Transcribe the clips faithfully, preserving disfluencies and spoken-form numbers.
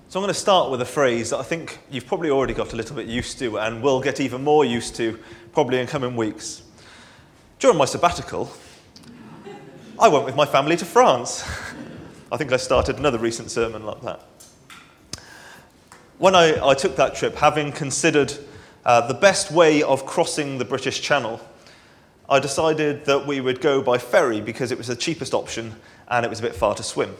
So I'm going to start with a phrase that I think you've probably already got a little bit used to and will get even more used to probably in coming weeks. During my sabbatical, I went with my family to France. I think I started another recent sermon like that. When I, I took that trip, having considered uh, the best way of crossing the British Channel, I decided that we would go by ferry because it was the cheapest option and it was a bit far to swim.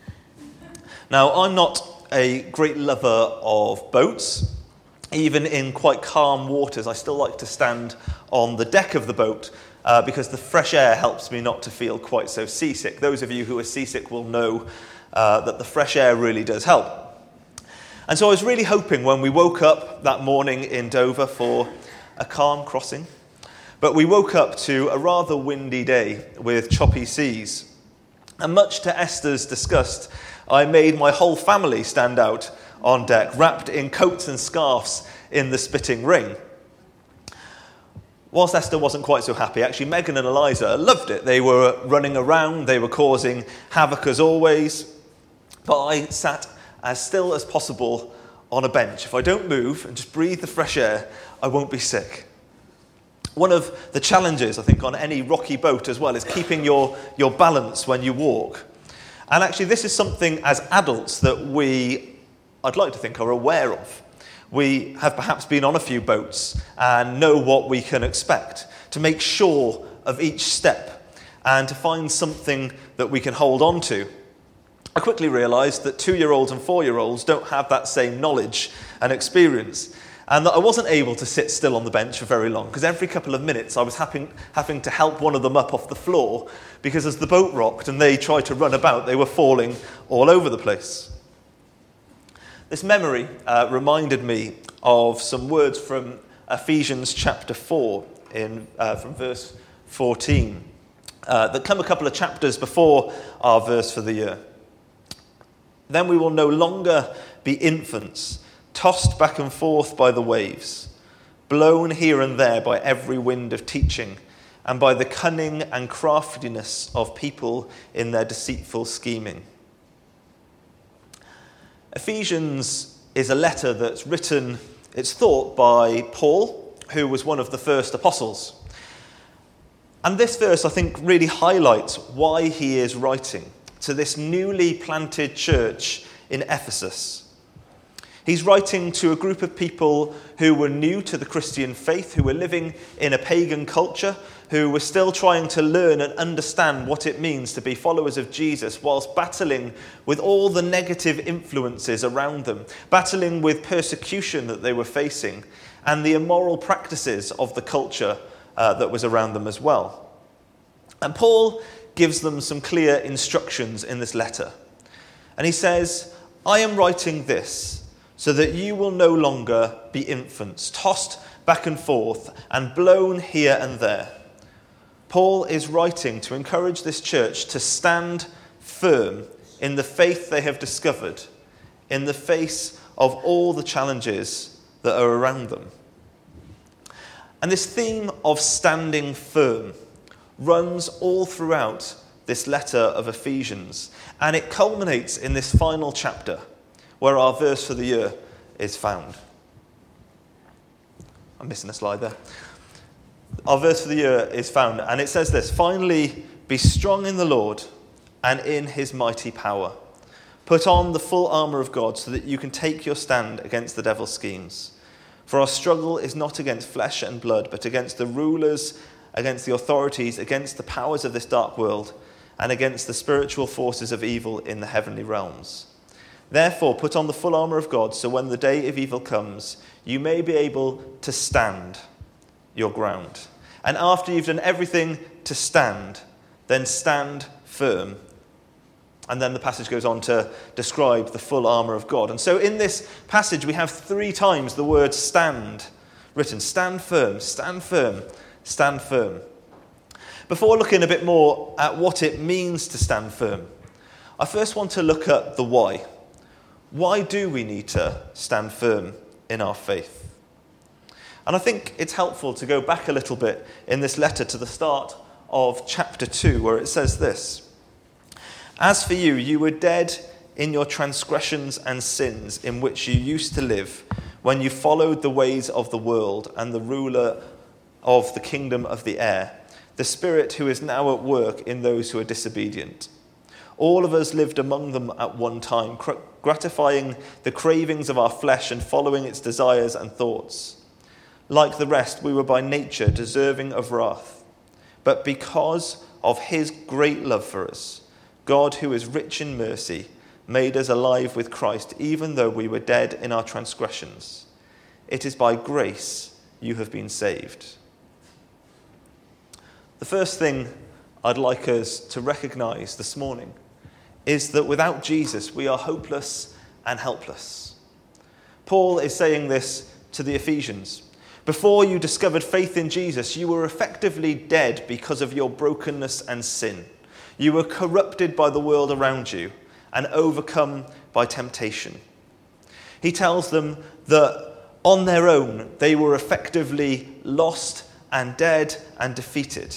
Now, I'm not a great lover of boats. Even in quite calm waters, I still like to stand on the deck of the boat uh, because the fresh air helps me not to feel quite so seasick. Those of you who are seasick will know uh, that the fresh air really does help. And so I was really hoping when we woke up that morning in Dover for a calm crossing, but we woke up to a rather windy day with choppy seas. And much to Esther's disgust, I made my whole family stand out on deck, wrapped in coats and scarves in the spitting rain. Whilst Esther wasn't quite so happy, actually Megan and Eliza loved it. They were running around, they were causing havoc as always, but I sat as still as possible on a bench. If I don't move and just breathe the fresh air, I won't be sick. One of the challenges, I think, on any rocky boat as well is keeping your, your balance when you walk. And actually, this is something as adults that we, I'd like to think, are aware of. We have perhaps been on a few boats and know what we can expect, to make sure of each step and to find something that we can hold on to. I quickly realised that two-year-olds and four-year-olds don't have that same knowledge and experience, and that I wasn't able to sit still on the bench for very long, because every couple of minutes I was having, having to help one of them up off the floor, because as the boat rocked and they tried to run about, they were falling all over the place. This memory uh, reminded me of some words from Ephesians chapter four, in, uh, from verse fourteen, uh, that come a couple of chapters before our verse for the year. Then we will no longer be infants, tossed back and forth by the waves, blown here and there by every wind of teaching, and by the cunning and craftiness of people in their deceitful scheming. Ephesians is a letter that's written, it's thought, by Paul, who was one of the first apostles. And this verse, I think, really highlights why he is writing to this newly planted church in Ephesus. He's writing to a group of people who were new to the Christian faith, who were living in a pagan culture, who were still trying to learn and understand what it means to be followers of Jesus, whilst battling with all the negative influences around them, battling with persecution that they were facing, and the immoral practices of the culture uh, that was around them as well. And Paul gives them some clear instructions in this letter. And he says, I am writing this so that you will no longer be infants, tossed back and forth and blown here and there. Paul is writing to encourage this church to stand firm in the faith they have discovered, in the face of all the challenges that are around them. And this theme of standing firm runs all throughout this letter of Ephesians, and it culminates in this final chapter where our verse for the year is found. I'm missing a slide there. Our verse for the year is found, and it says this: finally, be strong in the Lord and in his mighty power. Put on the full armour of God so that you can take your stand against the devil's schemes. For our struggle is not against flesh and blood, but against the rulers, against the authorities, against the powers of this dark world, and against the spiritual forces of evil in the heavenly realms. Therefore, put on the full armour of God, so when the day of evil comes, you may be able to stand your ground. And after you've done everything to stand, then stand firm. And then the passage goes on to describe the full armour of God. And so in this passage, we have three times the word stand written. Stand firm, stand firm, stand firm. Before looking a bit more at what it means to stand firm, I first want to look at the why. Why do we need to stand firm in our faith? And I think it's helpful to go back a little bit in this letter to the start of chapter two, where it says this: As for you, you were dead in your transgressions and sins in which you used to live when you followed the ways of the world and the ruler of the kingdom of the air, the spirit who is now at work in those who are disobedient. All of us lived among them at one time, gratifying the cravings of our flesh and following its desires and thoughts. Like the rest, we were by nature deserving of wrath. But because of his great love for us, God, who is rich in mercy, made us alive with Christ, even though we were dead in our transgressions. It is by grace you have been saved. The first thing I'd like us to recognize this morning is that without Jesus, we are hopeless and helpless. Paul is saying this to the Ephesians. Before you discovered faith in Jesus, you were effectively dead because of your brokenness and sin. You were corrupted by the world around you and overcome by temptation. He tells them that on their own, they were effectively lost and dead and defeated.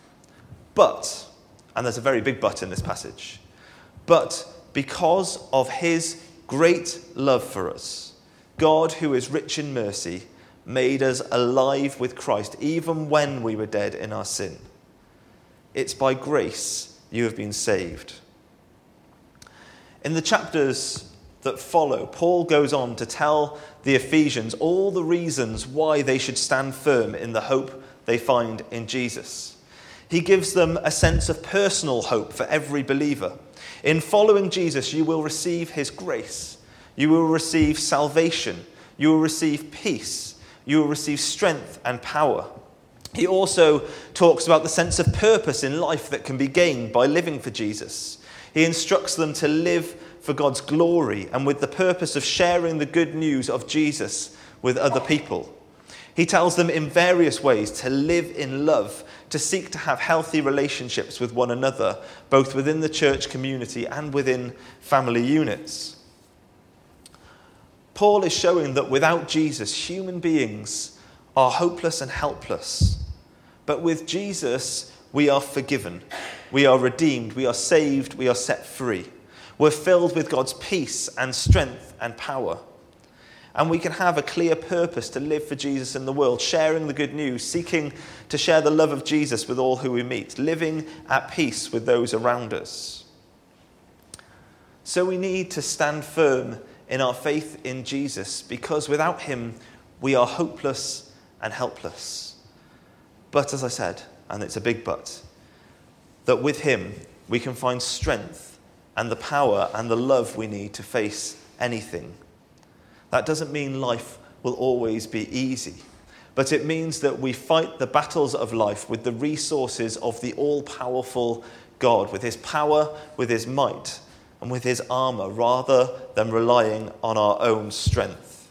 But, and there's a very big but in this passage, but because of his great love for us, God, who is rich in mercy, made us alive with Christ, even when we were dead in our sin. It's by grace you have been saved. In the chapters that follow, Paul goes on to tell the Ephesians all the reasons why they should stand firm in the hope they find in Jesus. He gives them a sense of personal hope for every believer. In following Jesus, you will receive his grace. You will receive salvation. You will receive peace. You will receive strength and power. He also talks about the sense of purpose in life that can be gained by living for Jesus. He instructs them to live for God's glory and with the purpose of sharing the good news of Jesus with other people. He tells them in various ways to live in love, to seek to have healthy relationships with one another, both within the church community and within family units. Paul is showing that without Jesus, human beings are hopeless and helpless. But with Jesus, we are forgiven. We are redeemed. We are saved. We are set free. We're filled with God's peace and strength and power. And we can have a clear purpose to live for Jesus in the world, sharing the good news, seeking to share the love of Jesus with all who we meet, living at peace with those around us. So we need to stand firm in our faith in Jesus, because without him, we are hopeless and helpless. But as I said, and it's a big but, that with him, we can find strength and the power and the love we need to face anything. That doesn't mean life will always be easy, but it means that we fight the battles of life with the resources of the all-powerful God, with his power, with his might, and with his armour, rather than relying on our own strength.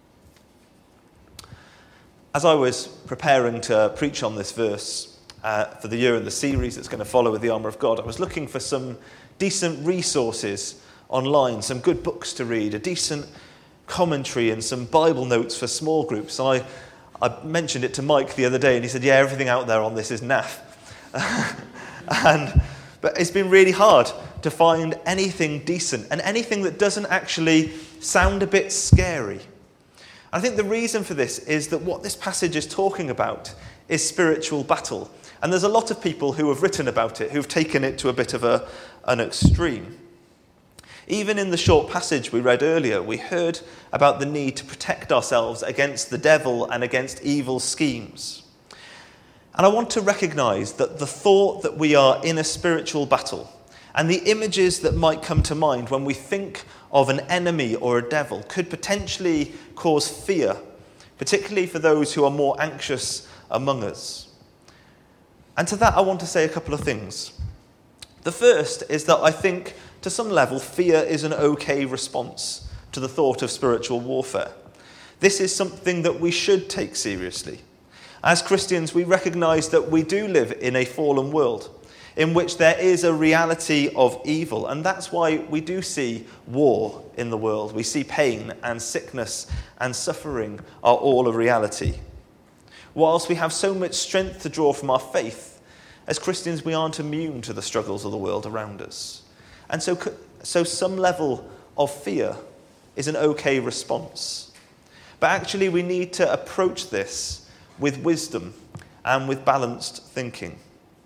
As I was preparing to preach on this verse uh, for the year in the series that's going to follow with the armour of God, I was looking for some decent resources online, some good books to read, a decent commentary and some Bible notes for small groups. And I, I mentioned it to Mike the other day and he said, yeah, everything out there on this is naff. and But it's been really hard to find anything decent and anything that doesn't actually sound a bit scary. I think the reason for this is that what this passage is talking about is spiritual battle. And there's a lot of people who have written about it, who've taken it to a bit of a, an extreme. Even in the short passage we read earlier, we heard about the need to protect ourselves against the devil and against evil schemes. And I want to recognise that the thought that we are in a spiritual battle and the images that might come to mind when we think of an enemy or a devil could potentially cause fear, particularly for those who are more anxious among us. And to that I want to say a couple of things. The first is that I think, to some level, fear is an okay response to the thought of spiritual warfare. This is something that we should take seriously. As Christians, we recognise that we do live in a fallen world in which there is a reality of evil, and that's why we do see war in the world. We see pain and sickness and suffering are all a reality. Whilst we have so much strength to draw from our faith, as Christians we aren't immune to the struggles of the world around us. And so So some level of fear is an okay response. But actually we need to approach this with wisdom and with balanced thinking.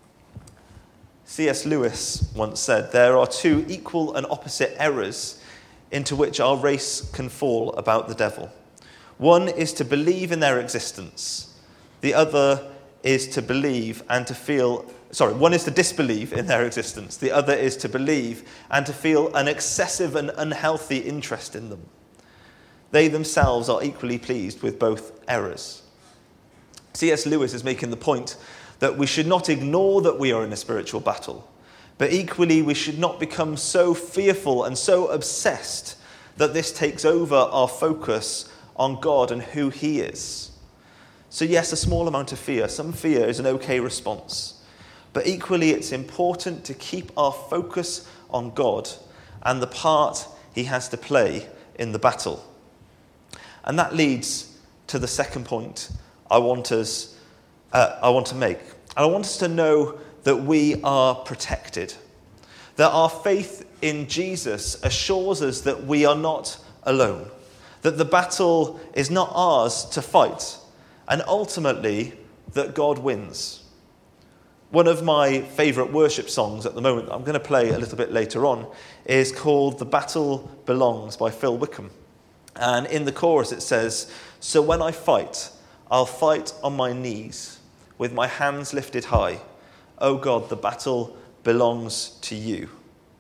C S Lewis once said, "There are two equal and opposite errors into which our race can fall about the devil. One is to believe in their existence. The other is to believe and to feel, sorry, one is to disbelieve in their existence. The other is to believe and to feel an excessive and unhealthy interest in them. They themselves are equally pleased with both errors." C S Lewis is making the point that we should not ignore that we are in a spiritual battle, but equally we should not become so fearful and so obsessed that this takes over our focus on God and who he is. So yes, a small amount of fear, some fear is an okay response, but equally it's important to keep our focus on God and the part he has to play in the battle. And that leads to the second point I want us, uh, I want to make. And I want us to know that we are protected, that our faith in Jesus assures us that we are not alone, that the battle is not ours to fight, and ultimately that God wins. One of my favourite worship songs at the moment, I'm going to play a little bit later on, is called "The Battle Belongs" by Phil Wickham. And in the chorus it says, "So when I fight, I'll fight on my knees, with my hands lifted high. Oh God, the battle belongs to you."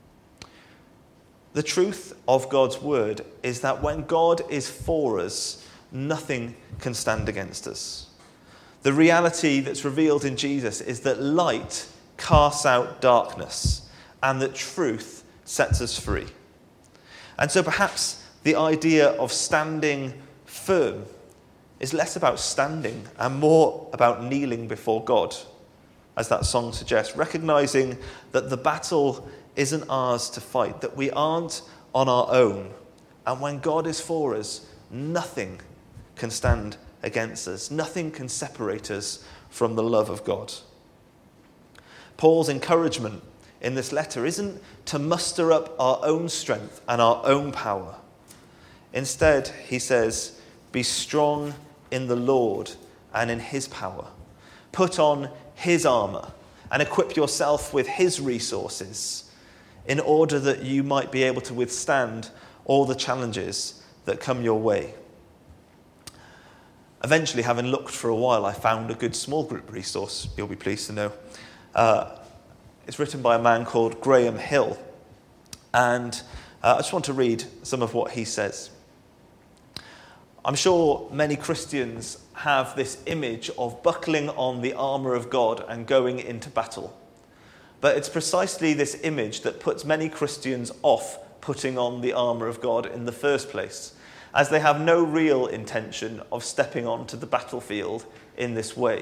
The truth of God's word is that when God is for us, nothing can stand against us. The reality that's revealed in Jesus is that light casts out darkness and that truth sets us free. And so perhaps the idea of standing firm is less about standing and more about kneeling before God, as that song suggests, recognizing that the battle isn't ours to fight, that we aren't on our own. And when God is for us, nothing can stand against us. Nothing can separate us from the love of God. Paul's encouragement in this letter isn't to muster up our own strength and our own power. Instead, he says, be strong in the Lord and in his power. Put on his armour and equip yourself with his resources in order that you might be able to withstand all the challenges that come your way. Eventually, having looked for a while, I found a good small group resource, you'll be pleased to know. Uh, it's written by a man called Graham Hill. And uh, I just want to read some of what he says. I'm sure many Christians have this image of buckling on the armour of God and going into battle. But it's precisely this image that puts many Christians off putting on the armour of God in the first place, as they have no real intention of stepping onto the battlefield in this way.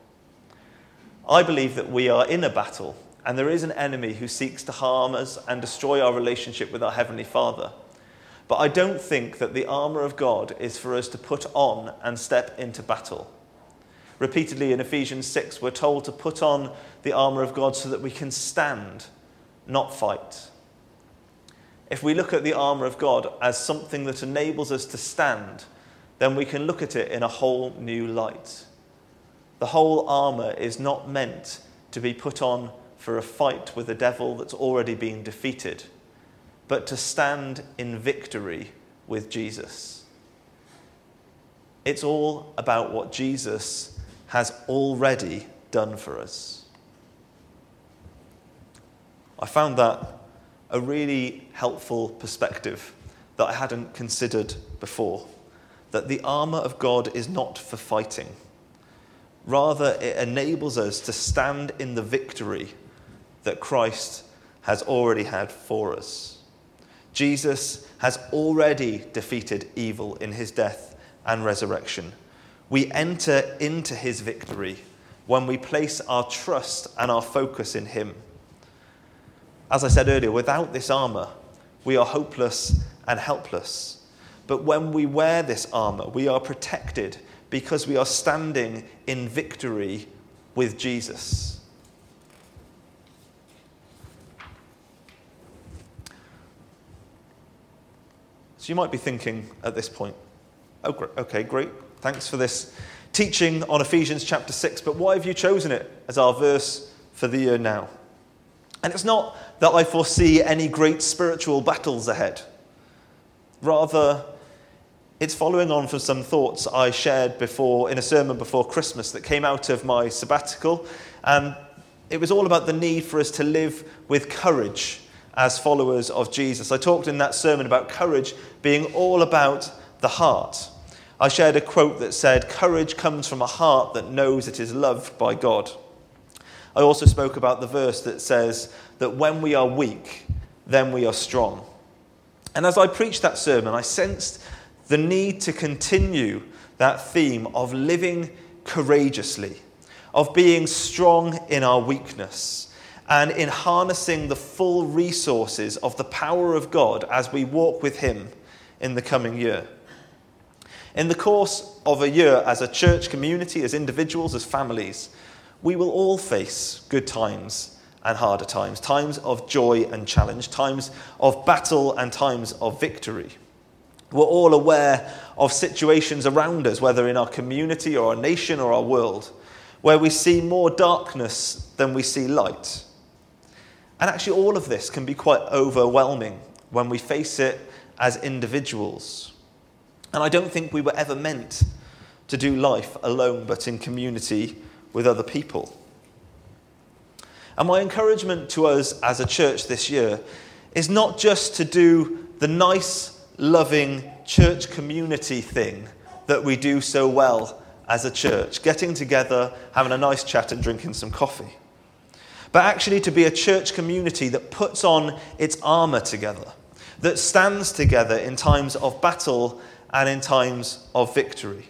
I believe that we are in a battle, and there is an enemy who seeks to harm us and destroy our relationship with our Heavenly Father. But I don't think that the armour of God is for us to put on and step into battle. Repeatedly in Ephesians six, we're told to put on the armour of God so that we can stand, not fight. If we look at the armour of God as something that enables us to stand, then we can look at it in a whole new light. The whole armour is not meant to be put on for a fight with a devil that's already been defeated, but to stand in victory with Jesus. It's all about what Jesus has already done for us. I found that a really helpful perspective that I hadn't considered before, that the armour of God is not for fighting. Rather, it enables us to stand in the victory that Christ has already had for us. Jesus has already defeated evil in his death and resurrection. We enter into his victory when we place our trust and our focus in him. As I said earlier, without this armour, we are hopeless and helpless. But when we wear this armour, we are protected because we are standing in victory with Jesus. So you might be thinking at this point, oh, okay, great. Thanks for this teaching on Ephesians chapter six, but why have you chosen it as our verse for the year now? And it's not that I foresee any great spiritual battles ahead. Rather, it's following on from some thoughts I shared before in a sermon before Christmas that came out of my sabbatical. And it was all about the need for us to live with courage as followers of Jesus. I talked in that sermon about courage being all about the heart. I shared a quote that said, "Courage comes from a heart that knows it is loved by God." I also spoke about the verse that says that when we are weak, then we are strong. And as I preached that sermon, I sensed the need to continue that theme of living courageously, of being strong in our weakness, and in harnessing the full resources of the power of God as we walk with him in the coming year. In the course of a year, as a church community, as individuals, as families, we will all face good times and harder times, times of joy and challenge, times of battle and times of victory. We're all aware of situations around us, whether in our community or our nation or our world, where we see more darkness than we see light. And actually all of this can be quite overwhelming when we face it as individuals. And I don't think we were ever meant to do life alone, but in community with other people. And my encouragement to us as a church this year is not just to do the nice, loving church community thing that we do so well as a church, getting together, having a nice chat and drinking some coffee, but actually to be a church community that puts on its armour together, that stands together in times of battle and in times of victory.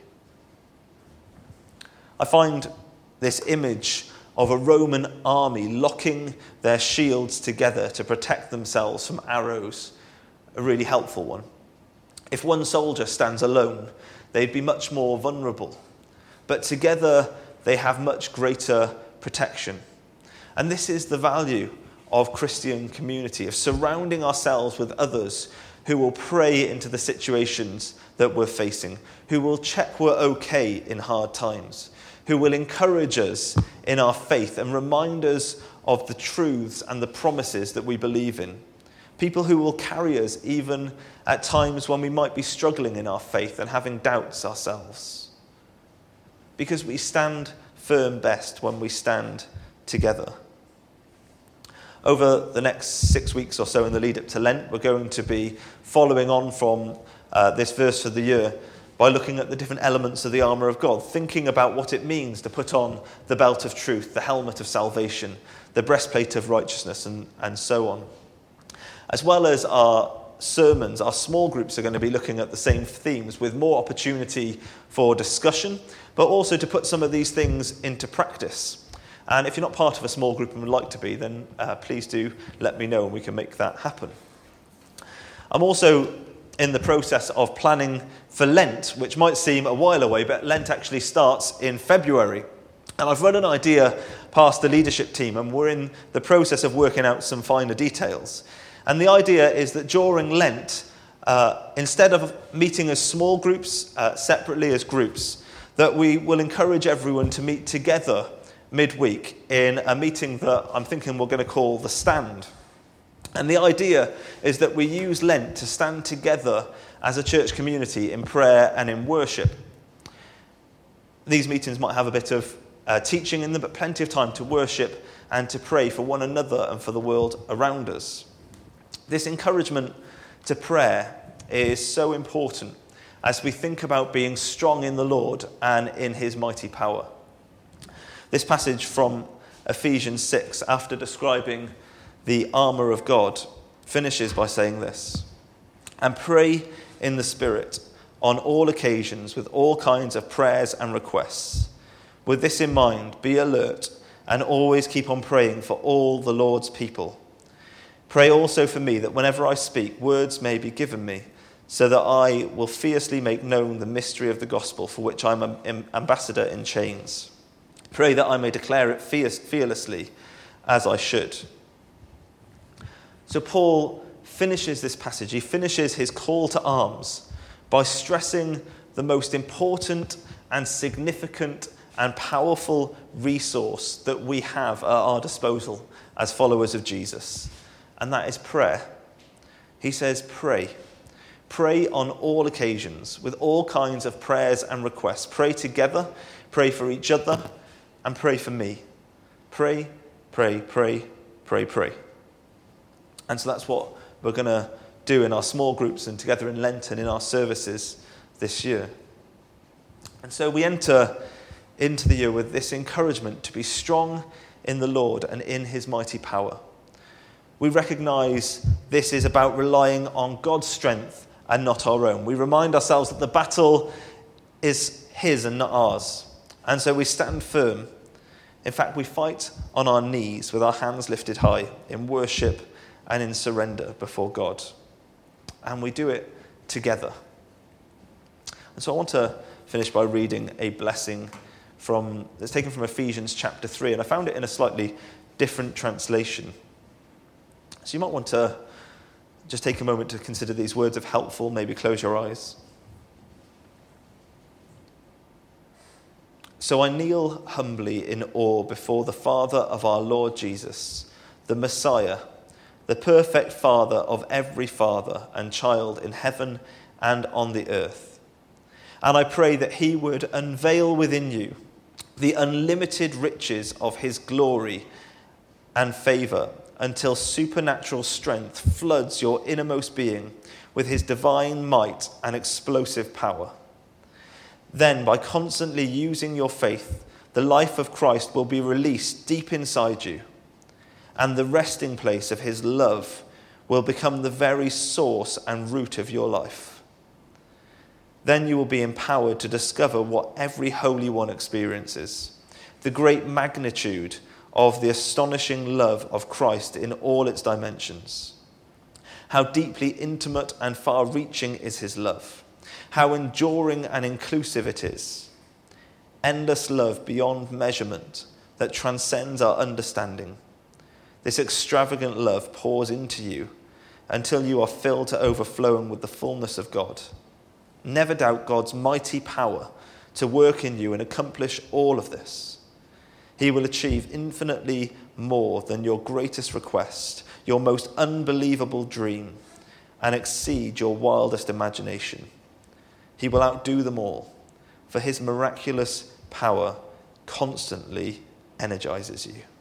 I find this image of a Roman army locking their shields together to protect themselves from arrows a really helpful one. If one soldier stands alone, they'd be much more vulnerable. But together, they have much greater protection. And this is the value of Christian community, of surrounding ourselves with others who will pray into the situations that we're facing, who will check we're okay in hard times, who will encourage us in our faith and remind us of the truths and the promises that we believe in. People who will carry us even at times when we might be struggling in our faith and having doubts ourselves. Because we stand firm best when we stand together. Over the next six weeks or so in the lead up to Lent, we're going to be following on from uh, this verse for the year by looking at the different elements of the armour of God, thinking about what it means to put on the belt of truth, the helmet of salvation, the breastplate of righteousness, and, and so on. As well as our sermons, our small groups are going to be looking at the same themes with more opportunity for discussion, but also to put some of these things into practice. And if you're not part of a small group and would like to be, then uh, please do let me know and we can make that happen. I'm also in the process of planning for Lent, which might seem a while away, but Lent actually starts in February. And I've run an idea past the leadership team, and we're in the process of working out some finer details. And the idea is that during Lent, uh, instead of meeting as small groups, uh, separately as groups, that we will encourage everyone to meet together midweek in a meeting that I'm thinking we're going to call The Stand. And the idea is that we use Lent to stand together as a church community in prayer and in worship. These meetings might have a bit of uh, teaching in them, but plenty of time to worship and to pray for one another and for the world around us. This encouragement to prayer is so important as we think about being strong in the Lord and in his mighty power. This passage from Ephesians six, after describing the armour of God, finishes by saying this: "And pray in the Spirit on all occasions with all kinds of prayers and requests. With this in mind, be alert and always keep on praying for all the Lord's people. Pray also for me that whenever I speak, words may be given me, so that I will fiercely make known the mystery of the gospel, for which I am an ambassador in chains. Pray that I may declare it fierce, fearlessly, as I should." So Paul finishes this passage, he finishes his call to arms by stressing the most important and significant and powerful resource that we have at our disposal as followers of Jesus, and that is prayer. He says, pray. Pray on all occasions, with all kinds of prayers and requests. Pray together, pray for each other, and pray for me. Pray, pray, pray, pray, pray. And so that's what we're going to do in our small groups and together in Lent and in our services this year. And so we enter into the year with this encouragement to be strong in the Lord and in his mighty power. We recognise this is about relying on God's strength and not our own. We remind ourselves that the battle is his and not ours. And so we stand firm. In fact, we fight on our knees with our hands lifted high in worship and in surrender before God. And we do it together. And so I want to finish by reading a blessing from that's taken from Ephesians chapter three, and I found it in a slightly different translation. So you might want to just take a moment to consider these words if helpful. Maybe close your eyes. So I kneel humbly in awe before the Father of our Lord Jesus, the Messiah, the perfect Father of every father and child in heaven and on the earth. And I pray that he would unveil within you the unlimited riches of his glory and favour until supernatural strength floods your innermost being with his divine might and explosive power. Then, by constantly using your faith, the life of Christ will be released deep inside you, and the resting place of his love will become the very source and root of your life. Then you will be empowered to discover what every Holy One experiences, the great magnitude of the astonishing love of Christ in all its dimensions. How deeply intimate and far-reaching is his love. How enduring and inclusive it is. Endless love beyond measurement that transcends our understanding. This extravagant love pours into you until you are filled to overflowing with the fullness of God. Never doubt God's mighty power to work in you and accomplish all of this. He will achieve infinitely more than your greatest request, your most unbelievable dream, and exceed your wildest imagination. He will outdo them all, for his miraculous power constantly energizes you.